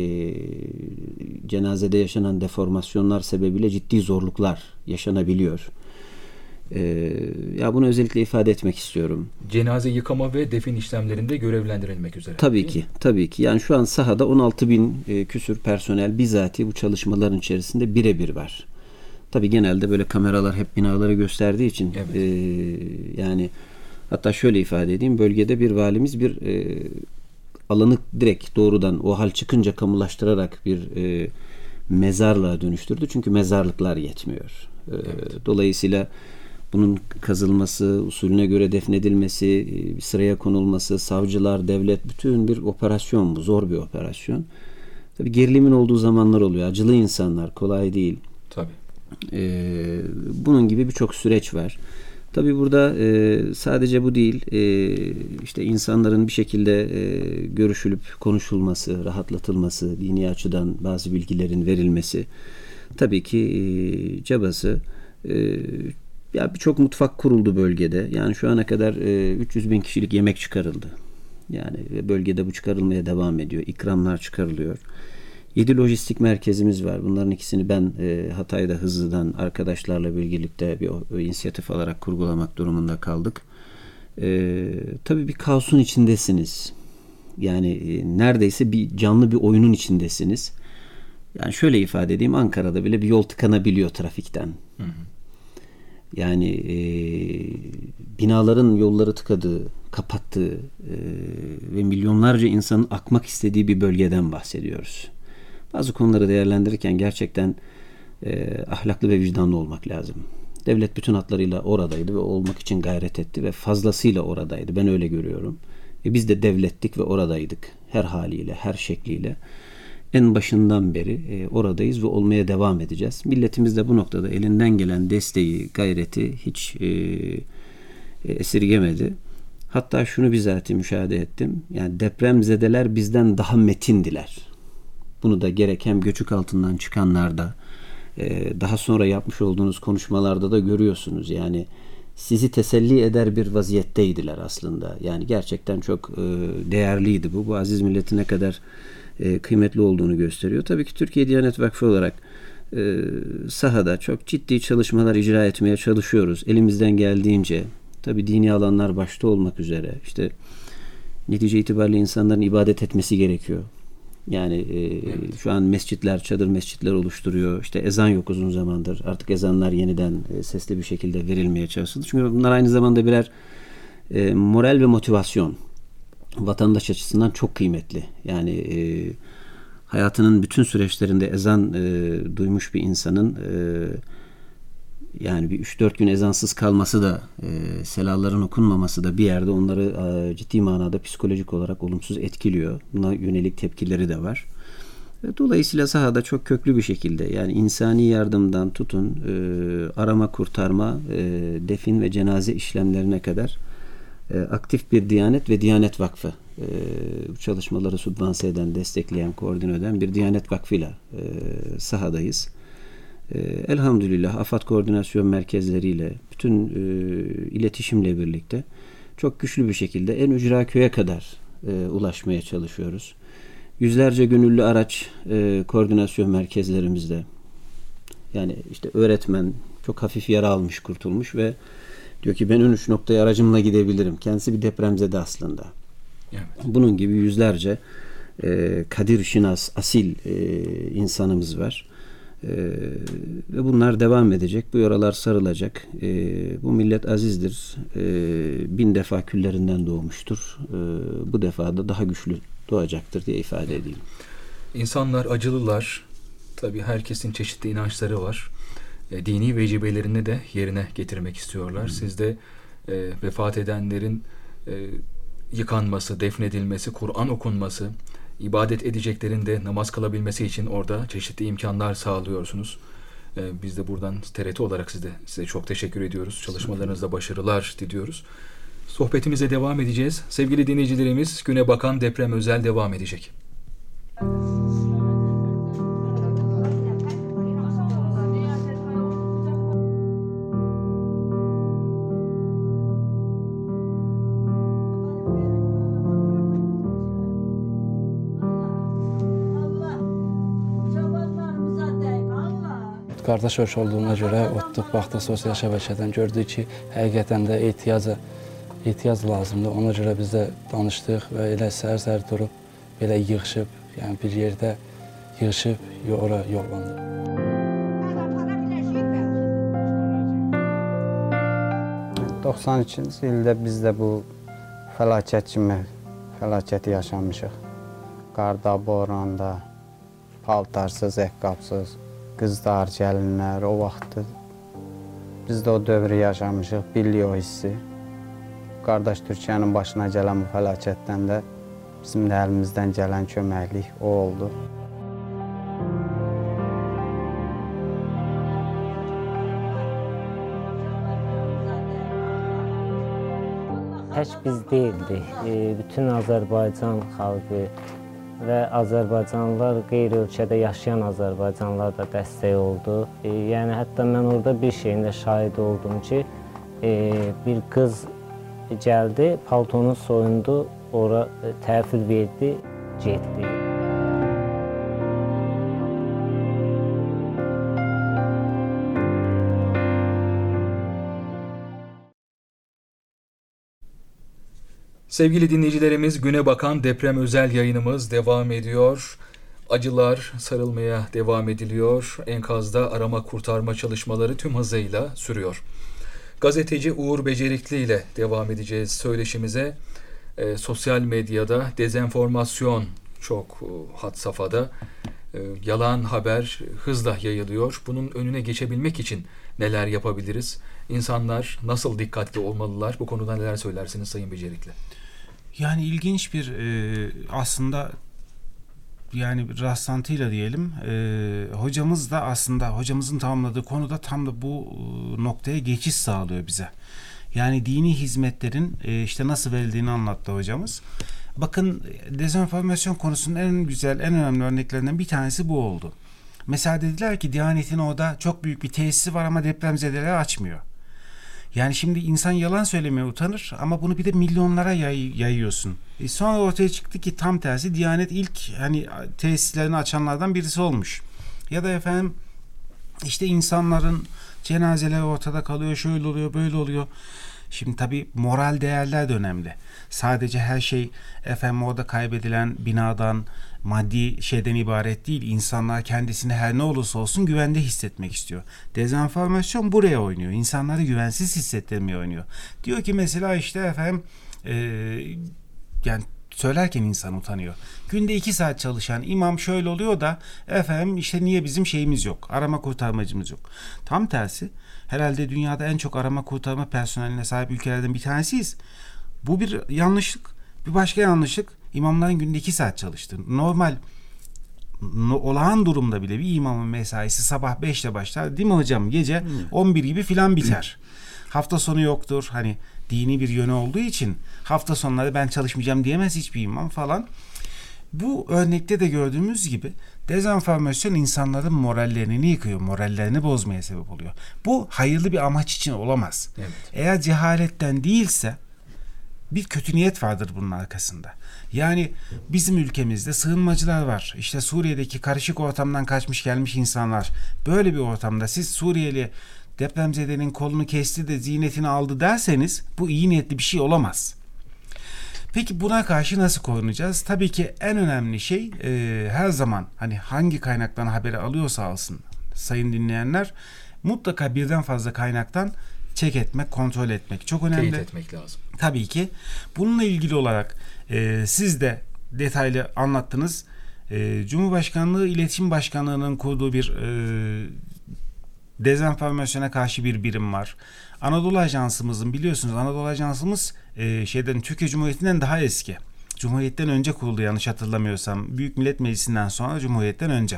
cenazede yaşanan deformasyonlar sebebiyle ciddi zorluklar yaşanabiliyor. E, ya bunu özellikle ifade etmek istiyorum. Cenaze yıkama ve defin işlemlerinde görevlendirilmek üzere. Tabii ki, tabii ki. Yani şu an sahada on altı bin e, küsür personel bizatihi bu çalışmaların içerisinde birebir var. Tabii genelde böyle kameralar hep binaları gösterdiği için evet. e, yani hatta şöyle ifade edeyim, bölgede bir valimiz bir e, alanı direkt doğrudan o hal çıkınca kamulaştırarak bir e, mezarlığa dönüştürdü. Çünkü mezarlıklar yetmiyor. E, evet. Dolayısıyla bunun kazılması, usulüne göre defnedilmesi, e, sıraya konulması, savcılar, devlet, bütün bir operasyon bu. Zor bir operasyon. Tabii gerilimin olduğu zamanlar oluyor. Acılı insanlar, kolay değil. Tabii. Ee, bunun gibi birçok süreç var. Tabii burada e, sadece bu değil, e, işte insanların bir şekilde e, görüşülüp konuşulması, rahatlatılması, dini açıdan bazı bilgilerin verilmesi, tabii ki e, cabası. E, ya birçok mutfak kuruldu bölgede. Yani şu ana kadar e, üç yüz bin kişilik yemek çıkarıldı. Yani bölgede bu çıkarılmaya devam ediyor. İkramlar çıkarılıyor. yedi lojistik merkezimiz var. Bunların ikisini ben e, Hatay'da hızlıdan arkadaşlarla birlikte bir o, inisiyatif alarak kurgulamak durumunda kaldık. E, tabii bir kaosun içindesiniz. Yani e, neredeyse bir canlı bir oyunun içindesiniz. Yani şöyle ifade edeyim, Ankara'da bile bir yol tıkanabiliyor trafikten. Hı hı. Yani e, binaların yolları tıkadığı, kapattığı e, ve milyonlarca insanın akmak istediği bir bölgeden bahsediyoruz. Bazı konuları değerlendirirken gerçekten e, ahlaklı ve vicdanlı olmak lazım. Devlet bütün hatlarıyla oradaydı ve olmak için gayret etti ve fazlasıyla oradaydı. Ben öyle görüyorum. E, biz de devlettik ve oradaydık. Her haliyle, her şekliyle. En başından beri e, oradayız ve olmaya devam edeceğiz. Milletimiz de bu noktada elinden gelen desteği, gayreti hiç e, e, esirgemedi. Hatta şunu bizatihi müşahede ettim. Yani depremzedeler bizden daha metindiler. Bunu da gerek hem göçük altından çıkanlarda, e, daha sonra yapmış olduğunuz konuşmalarda da görüyorsunuz. Yani sizi teselli eder bir vaziyetteydiler aslında. Yani gerçekten çok e, değerliydi bu. Bu aziz milletin ne kadar e, kıymetli olduğunu gösteriyor. Tabii ki Türkiye Diyanet Vakfı olarak e, sahada çok ciddi çalışmalar icra etmeye çalışıyoruz. Elimizden geldiğince, tabii dini alanlar başta olmak üzere, işte netice itibariyle insanların ibadet etmesi gerekiyor. Yani e, evet. Şu an mescitler, çadır mescitler oluşturuyor. İşte ezan yok uzun zamandır. Artık ezanlar yeniden e, sesli bir şekilde verilmeye çalışıldı. Çünkü bunlar aynı zamanda birer e, moral ve motivasyon. Vatandaş açısından çok kıymetli. Yani e, hayatının bütün süreçlerinde ezan e, duymuş bir insanın e, yani bir üç dört gün ezansız kalması da e, selaların okunmaması da bir yerde onları e, ciddi manada psikolojik olarak olumsuz etkiliyor. Buna yönelik tepkileri de var. E, dolayısıyla sahada çok köklü bir şekilde, yani insani yardımdan tutun e, arama kurtarma, e, defin ve cenaze işlemlerine kadar e, aktif bir Diyanet ve Diyanet Vakfı e, bu çalışmaları sübvanse eden, destekleyen, koordine eden bir Diyanet Vakfı'yla e, sahadayız. Elhamdülillah AFAD koordinasyon merkezleriyle bütün e, iletişimle birlikte çok güçlü bir şekilde en ücra köye kadar e, ulaşmaya çalışıyoruz. Yüzlerce gönüllü araç e, koordinasyon merkezlerimizde, yani işte öğretmen çok hafif yara almış, kurtulmuş ve diyor ki ben on üç noktaya aracımla gidebilirim. Kendisi bir depremzede aslında. Evet. Bunun gibi yüzlerce e, kadir şinas, asil e, insanımız var. Ee, ve bunlar devam edecek. Bu yaralar sarılacak. Ee, bu millet azizdir. Ee, bin defa küllerinden doğmuştur. Ee, bu defa da daha güçlü doğacaktır diye ifade edeyim. İnsanlar acılılar. Tabii herkesin çeşitli inançları var. E, dini vecibelerini de yerine getirmek istiyorlar. Hmm. Siz de e, vefat edenlerin e, yıkanması, defnedilmesi, Kur'an okunması, İbadet edeceklerin de namaz kılabilmesi için orada çeşitli imkanlar sağlıyorsunuz. Ee, biz de buradan T R T olarak size, size çok teşekkür ediyoruz. Çalışmalarınızda başarılar diliyoruz. Sohbetimize devam edeceğiz. Sevgili dinleyicilerimiz, Güne Bakan Deprem Özel devam edecek. Qardaş ölçü olduğuna görə otluq baxdıq sosial şəbəkədən, gördük ki, həqiqətən də ehtiyaca, ehtiyac lazımdır. Ona görə biz də danışdıq və elə səhər-səhər durub, belə yığışıb, yəni bir yerdə yığışıb ora yollandıq. doxsan ikinci ildə biz də bu fəlakət kimi fəlakəti yaşamışıq. Qarda, boranda, paltarsız, əqqabsız, qızlar, gəlinlər, o vaxtı biz də o dövrü yaşamışıq, bilirik o hissi. Qardaş Türkiyənin başına gələn bu fəlakətdən də bizim də əlimizdən gələn köməklik o oldu. Tək biz deyildik, bütün Azərbaycan xalqı və Azərbaycanlılar, qeyri-ölkədə yaşayan Azərbaycanlılar da dəstək oldu. E, yəni hətta mən orada bir şeyin də şahid oldum ki, e, bir qız gəldi, paltonu soyundu, ora e, təhvil verdi, getdi. Sevgili dinleyicilerimiz, Güne Bakan Deprem Özel yayınımız devam ediyor. Acılar sarılmaya devam ediliyor. Enkazda arama kurtarma çalışmaları tüm hızıyla sürüyor. Gazeteci Uğur Becerikli ile devam edeceğiz söyleşimize. E, sosyal medyada dezenformasyon çok e, had safhada. E, yalan haber hızla yayılıyor. Bunun önüne geçebilmek için neler yapabiliriz? İnsanlar nasıl dikkatli olmalılar? Bu konuda neler söylersiniz Sayın Becerikli? Yani ilginç bir e, aslında yani rastlantıyla diyelim e, hocamız da aslında hocamızın tamamladığı konuda tam da bu e, noktaya geçiş sağlıyor bize. Yani dini hizmetlerin e, işte nasıl verildiğini anlattı hocamız. Bakın dezenformasyon konusunun en güzel, en önemli örneklerinden bir tanesi bu oldu. Mesela dediler ki Diyanet'in orada çok büyük bir tesisi var ama depremzedeleri açmıyor. Yani şimdi insan yalan söylemeye utanır ama bunu bir de milyonlara yay, yayıyorsun. E sonra ortaya çıktı ki tam tersi Diyanet ilk hani tesislerini açanlardan birisi olmuş. Ya da efendim işte insanların cenazeleri ortada kalıyor, şöyle oluyor, böyle oluyor. Şimdi tabii moral değerler de önemli. Sadece her şey efendim orada kaybedilen binadan, maddi şeyden ibaret değil. İnsanlar kendisini her ne olursa olsun güvende hissetmek istiyor. Dezenformasyon buraya oynuyor. İnsanları güvensiz hissettirmeye oynuyor. Diyor ki mesela işte efendim e, yani söylerken insan utanıyor. Günde iki saat çalışan imam şöyle oluyor da efendim işte niye bizim şeyimiz yok? Arama kurtarmacımız yok. Tam tersi. Herhalde dünyada en çok arama kurtarma personeline sahip ülkelerden bir tanesiyiz. Bu bir yanlışlık. Bir başka yanlışlık imamların günde iki saat çalıştığı. Normal no, olağan durumda bile bir imamın mesaisi sabah beşte başlar. Değil mi hocam? Gece hmm. on bir gibi filan biter. Hafta sonu yoktur. Hani dini bir yönü olduğu için hafta sonları ben çalışmayacağım diyemez hiçbir imam falan. Bu örnekte de gördüğümüz gibi dezenformasyon insanların morallerini yıkıyor, morallerini bozmaya sebep oluyor. Bu hayırlı bir amaç için olamaz. Evet. Eğer cehaletten değilse bir kötü niyet vardır bunun arkasında. Yani bizim ülkemizde sığınmacılar var. İşte Suriye'deki karışık ortamdan kaçmış gelmiş insanlar. Böyle bir ortamda siz Suriyeli depremzedenin kolunu kesti de ziynetini aldı derseniz bu iyi niyetli bir şey olamaz. Peki buna karşı nasıl korunacağız? Tabii ki en önemli şey e, her zaman hani hangi kaynaktan haberi alıyorsa alsın sayın dinleyenler mutlaka birden fazla kaynaktan check etmek, kontrol etmek çok önemli. Teyit etmek lazım. Tabii ki. Bununla ilgili olarak e, siz de detaylı anlattınız. E, Cumhurbaşkanlığı İletişim Başkanlığı'nın kurduğu bir e, dezenformasyona karşı bir birim var. Anadolu Ajansımızın biliyorsunuz Anadolu Ajansımız e, şeyden Türkiye Cumhuriyeti'nden daha eski. Cumhuriyet'ten önce kuruldu yanlış hatırlamıyorsam. Büyük Millet Meclisi'nden sonra Cumhuriyet'ten önce.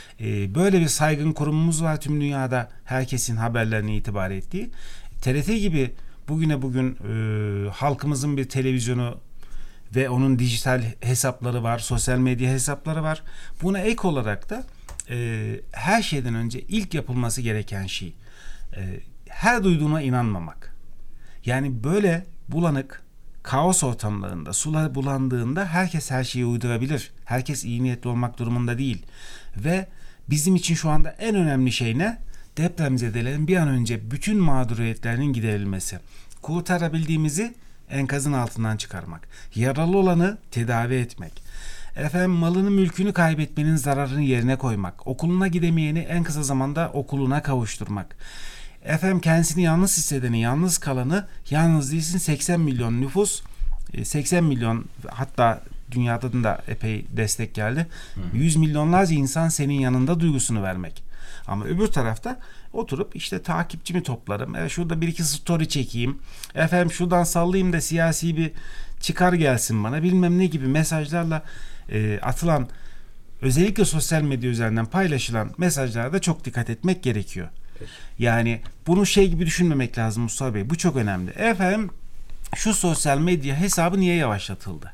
E, böyle bir saygın kurumumuz var tüm dünyada herkesin haberlerine itibar ettiği. T R T gibi bugüne bugün e, halkımızın bir televizyonu ve onun dijital hesapları var, sosyal medya hesapları var. Buna ek olarak da e, her şeyden önce ilk yapılması gereken şey e, her duyduğuna inanmamak. Yani böyle bulanık, kaos ortamlarında, sular bulandığında herkes her şeyi uydurabilir. Herkes iyi niyetli olmak durumunda değil. Ve bizim için şu anda en önemli şey ne? Depremzedelerin bir an önce bütün mağduriyetlerinin giderilmesi. Kurtarabildiğimizi enkazın altından çıkarmak. Yaralı olanı tedavi etmek. Efendim malını mülkünü kaybetmenin zararını yerine koymak. Okuluna gidemeyeni en kısa zamanda okuluna kavuşturmak. Efendim kendisini yalnız hissedeni, yalnız kalanı, yalnız değilsin seksen milyon nüfus, seksen milyon hatta dünyadan da epey destek geldi. Hı. yüz milyonlarca insan senin yanında duygusunu vermek. Ama öbür tarafta oturup işte takipçimi toplarım. E, şurada bir iki story çekeyim. Efendim şuradan sallayayım da siyasi bir çıkar gelsin bana. Bilmem ne gibi mesajlarla e, atılan özellikle sosyal medya üzerinden paylaşılan mesajlara da çok dikkat etmek gerekiyor. Peki. Yani bunu şey gibi düşünmemek lazım Mustafa Bey. Bu çok önemli. Efendim şu sosyal medya hesabı niye yavaşlatıldı?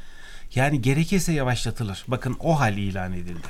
Yani gerekirse yavaşlatılır. Bakın o hal ilan edildi.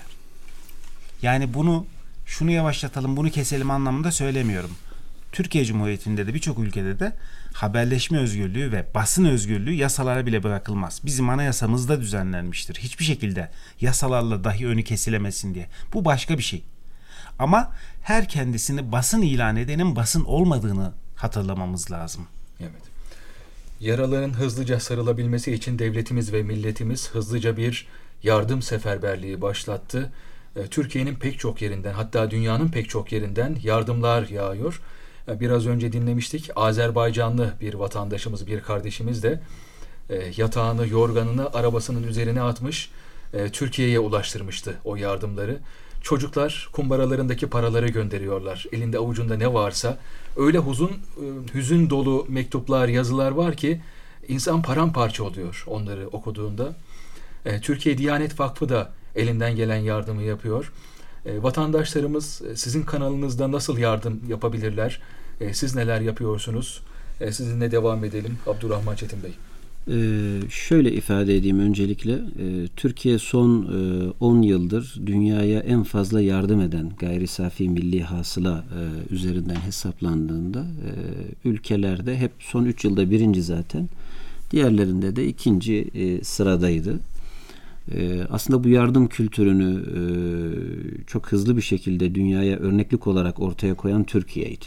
Yani bunu şunu yavaşlatalım, bunu keselim anlamında söylemiyorum. Türkiye Cumhuriyeti'nde de birçok ülkede de haberleşme özgürlüğü ve basın özgürlüğü yasalara bile bırakılmaz. Bizim anayasamızda düzenlenmiştir. Hiçbir şekilde yasalarla dahi önü kesilemesin diye. Bu başka bir şey. Ama her kendisini basın ilan edenin basın olmadığını hatırlamamız lazım. Evet. Yaraların hızlıca sarılabilmesi için devletimiz ve milletimiz hızlıca bir yardım seferberliği başlattı. Türkiye'nin pek çok yerinden, hatta dünyanın pek çok yerinden yardımlar yağıyor. Biraz önce dinlemiştik. Azerbaycanlı bir vatandaşımız, bir kardeşimiz de yatağını, yorganını arabasının üzerine atmış, Türkiye'ye ulaştırmıştı o yardımları. Çocuklar kumbaralarındaki paraları gönderiyorlar. Elinde avucunda ne varsa. Öyle huzun, hüzün dolu mektuplar, yazılar var ki insan paramparça oluyor onları okuduğunda. Türkiye Diyanet Vakfı da elinden gelen yardımı yapıyor. Vatandaşlarımız sizin kanalınızda nasıl yardım yapabilirler? Siz neler yapıyorsunuz? Sizinle devam edelim Abdurrahman Çetin Bey. Ee, şöyle ifade edeyim öncelikle. Ee, Türkiye son e, on yıldır dünyaya en fazla yardım eden gayri safi milli hasıla e, üzerinden hesaplandığında e, ülkelerde hep son üç yılda birinci zaten. Diğerlerinde de ikinci e, sıradaydı. E, aslında bu yardım kültürünü e, çok hızlı bir şekilde dünyaya örneklik olarak ortaya koyan Türkiye'ydi.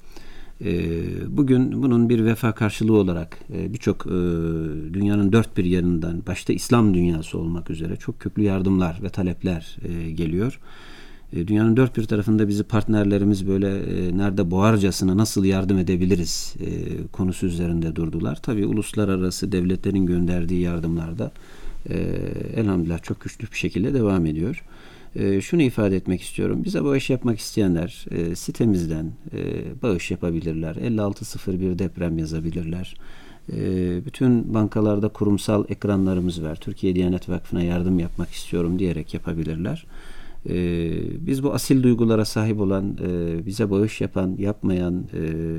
Bugün bunun bir vefa karşılığı olarak birçok dünyanın dört bir yanından, başta İslam dünyası olmak üzere çok köklü yardımlar ve talepler geliyor. Dünyanın dört bir tarafında bizi partnerlerimiz böyle nerede boğarcasına nasıl yardım edebiliriz konusu üzerinde durdular. Tabii uluslararası devletlerin gönderdiği yardımlar da elhamdülillah çok güçlü bir şekilde devam ediyor. E, şunu ifade etmek istiyorum. Bize bağış yapmak isteyenler e, sitemizden e, bağış yapabilirler. elli altı sıfır bir deprem yazabilirler. E, bütün bankalarda kurumsal ekranlarımız var. Türkiye Diyanet Vakfı'na yardım yapmak istiyorum diyerek yapabilirler. E, biz bu asil duygulara sahip olan, e, bize bağış yapan, yapmayan, e,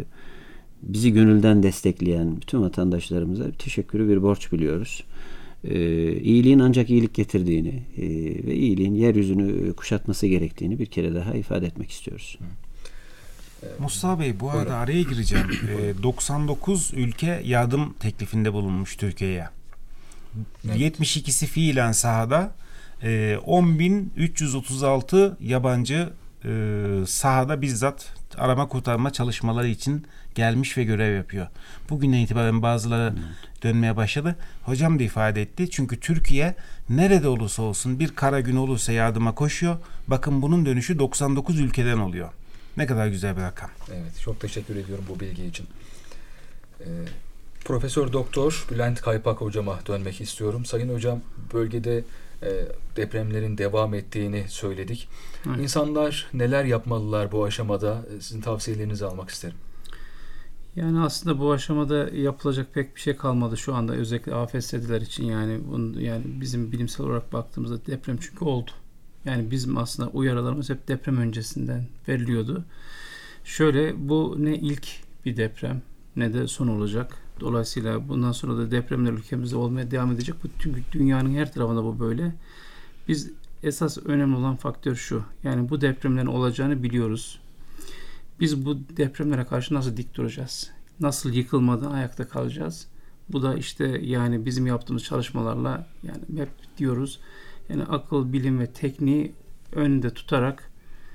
bizi gönülden destekleyen bütün vatandaşlarımıza teşekkürü bir borç biliyoruz. Ee, iyiliğin ancak iyilik getirdiğini e, ve iyiliğin yeryüzünü kuşatması gerektiğini bir kere daha ifade etmek istiyoruz. Mustafa Bey, bu arada araya gireceğim. e, doksan dokuz ülke yardım teklifinde bulunmuş Türkiye'ye. Evet. yetmiş ikisi fiilen sahada, e, on bin üç yüz otuz altı yabancı e, sahada bizzat arama kurtarma çalışmaları için gelmiş ve görev yapıyor. Bugünden itibaren bazıları evet. dönmeye başladı. Hocam da ifade etti. Çünkü Türkiye nerede olursa olsun bir kara gün olursa yardıma koşuyor. Bakın bunun dönüşü doksan dokuz ülkeden oluyor. Ne kadar güzel bir rakam. Evet, çok teşekkür ediyorum bu bilgi için. Ee, Profesör Doktor Bülent Kaypak hocama dönmek istiyorum. Sayın hocam, bölgede e, depremlerin devam ettiğini söyledik. Evet. İnsanlar neler yapmalılar bu aşamada? Sizin tavsiyelerinizi almak isterim. Yani aslında bu aşamada yapılacak pek bir şey kalmadı şu anda, özellikle afetzedeler için. Yani bunu, yani bizim bilimsel olarak baktığımızda deprem çünkü oldu. Yani bizim aslında uyarılarımız hep deprem öncesinden veriliyordu. Şöyle, bu ne ilk bir deprem ne de son olacak. Dolayısıyla bundan sonra da depremler ülkemizde olmaya devam edecek. Bu çünkü dünyanın her tarafında bu böyle. Biz esas önemli olan faktör şu. Yani bu depremlerin olacağını biliyoruz. Biz bu depremlere karşı nasıl dik duracağız? Nasıl yıkılmadan ayakta kalacağız? Bu da işte yani bizim yaptığımız çalışmalarla, yani hep diyoruz, yani akıl, bilim ve tekniği önünde tutarak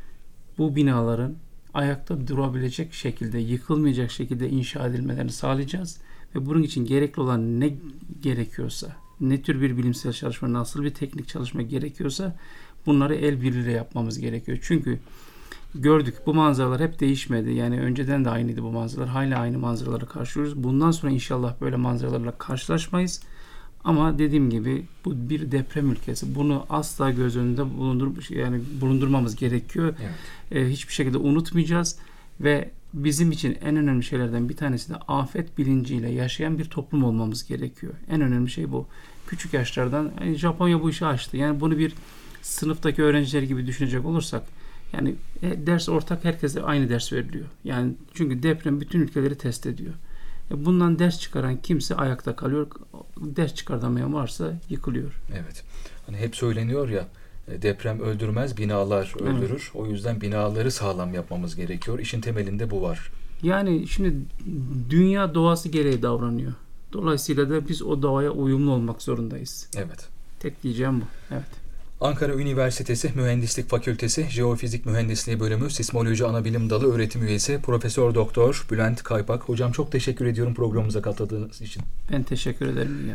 bu binaların ayakta durabilecek şekilde, yıkılmayacak şekilde inşa edilmelerini sağlayacağız. Ve bunun için gerekli olan ne gerekiyorsa, ne tür bir bilimsel çalışma, nasıl bir teknik çalışma gerekiyorsa bunları el birliğiyle yapmamız gerekiyor. Çünkü gördük, bu manzaralar hep değişmedi. Yani önceden de aynıydı bu manzaralar. Hala aynı manzaraları karşılıyoruz. Bundan sonra inşallah böyle manzaralarla karşılaşmayız. Ama dediğim gibi bu bir deprem ülkesi. Bunu asla göz önünde bulundur yani bulundurmamız gerekiyor. Evet. Ee, hiçbir şekilde unutmayacağız ve bizim için en önemli şeylerden bir tanesi de afet bilinciyle yaşayan bir toplum olmamız gerekiyor. En önemli şey bu. Küçük yaşlardan yani Japonya bu işi açtı. Yani bunu bir sınıftaki öğrenciler gibi düşünecek olursak, yani ders ortak, herkese aynı ders veriliyor. Yani çünkü deprem bütün ülkeleri test ediyor. Bundan ders çıkaran kimse ayakta kalıyor. Ders çıkartamayan varsa yıkılıyor. Evet. Hani hep söyleniyor ya, deprem öldürmez, binalar öldürür. Evet. O yüzden binaları sağlam yapmamız gerekiyor. İşin temelinde bu var. Yani şimdi dünya doğası gereği davranıyor. Dolayısıyla da biz o doğaya uyumlu olmak zorundayız. Evet. Tek diyeceğim bu. Evet. Ankara Üniversitesi Mühendislik Fakültesi Jeofizik Mühendisliği Bölümü Sismoloji Anabilim Dalı öğretim üyesi Profesör Doktor Bülent Kaypak. Hocam çok teşekkür ediyorum programımıza katıldığınız için. Ben teşekkür ederim. Yani.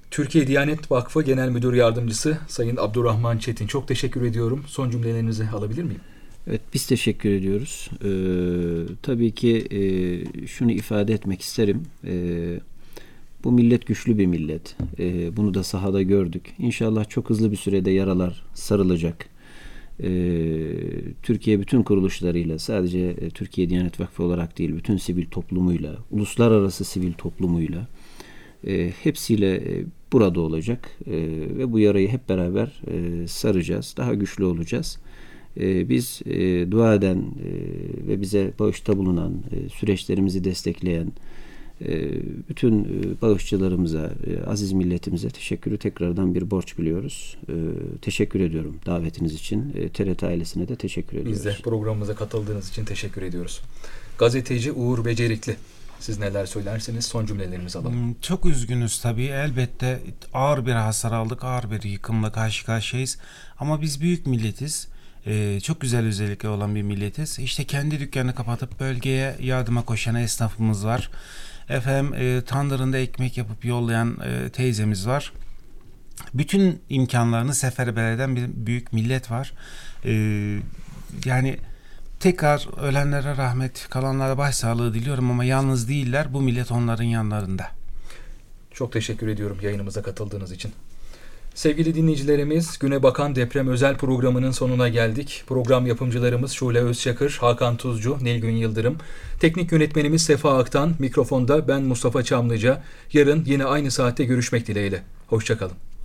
Türkiye Diyanet Vakfı Genel Müdür Yardımcısı Sayın Abdurrahman Çetin, çok teşekkür ediyorum. Son cümlelerinizi alabilir miyim? Evet, biz teşekkür ediyoruz. Ee, tabii ki e, şunu ifade etmek isterim. Ee, bu millet güçlü bir millet. Ee, bunu da sahada gördük. İnşallah çok hızlı bir sürede yaralar sarılacak. Ee, Türkiye bütün kuruluşlarıyla, sadece Türkiye Diyanet Vakfı olarak değil, bütün sivil toplumuyla, uluslararası sivil toplumuyla, e, hepsiyle e, burada olacak e, ve bu yarayı hep beraber e, saracağız. Daha güçlü olacağız. E, biz e, dua eden e, ve bize bağışta bulunan, e, süreçlerimizi destekleyen e, bütün e, bağışçılarımıza, e, aziz milletimize teşekkürü tekrardan bir borç biliyoruz. E, teşekkür ediyorum davetiniz için. E, T R T ailesine de teşekkür ediyoruz. Biz de programımıza katıldığınız için teşekkür ediyoruz. Gazeteci Uğur Becerikli, siz neler söylersiniz? Son cümlelerimizi alalım. Çok üzgünüz tabii. Elbette ağır bir hasar aldık. Ağır bir yıkımla karşı karşıyayız. Ama biz büyük milletiz. Ee, çok güzel özellikle olan bir milletiz. İşte kendi dükkanını kapatıp bölgeye yardıma koşan esnafımız var. Efendim e, tandırında ekmek yapıp yollayan e, teyzemiz var. Bütün imkanlarını seferber eden bir büyük millet var. Ee, yani tekrar ölenlere rahmet, kalanlara başsağlığı diliyorum ama yalnız değiller. Bu millet onların yanlarında. Çok teşekkür ediyorum yayınımıza katıldığınız için. Sevgili dinleyicilerimiz, Güne Bakan Deprem özel programının sonuna geldik. Program yapımcılarımız Şule Özçakır, Hakan Tuzcu, Nilgün Yıldırım. Teknik yönetmenimiz Sefa Aktan, mikrofonda ben Mustafa Çamlıca. Yarın yine aynı saatte görüşmek dileğiyle. Hoşça kalın.